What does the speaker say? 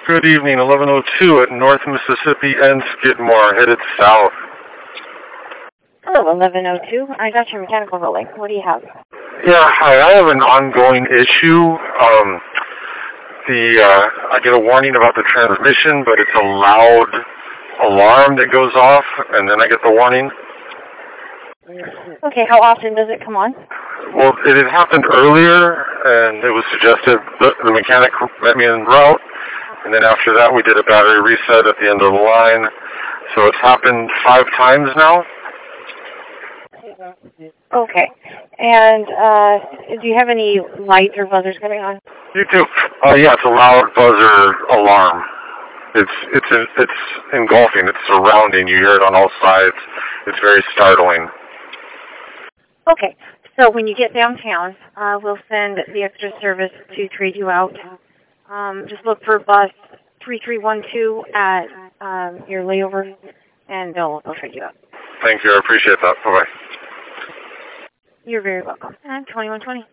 Good evening, 1102 at North Mississippi and Skidmore, headed south. Hello, 1102. I got your mechanical rolling. What do you have? Yeah, hi. I have an ongoing issue. I get a warning about the transmission, but it's a loud alarm that goes off, and then I get the warning. Okay, how often does it come on? Well, it had happened earlier, and it was suggested the mechanic met me en route, and then after that we did a battery reset at the end of the line. So it's happened 5 times now. Okay. And do you have any lights or buzzers coming on? You do. Yeah, it's a loud buzzer alarm. It's engulfing. It's surrounding. You hear it on all sides. It's very startling. Okay. So when you get downtown, we'll send the extra service to trade you out. Just look for bus 3312 at your layover, and they'll trade you out. Thank you. I appreciate that. Bye-bye. You're very welcome. And 2120.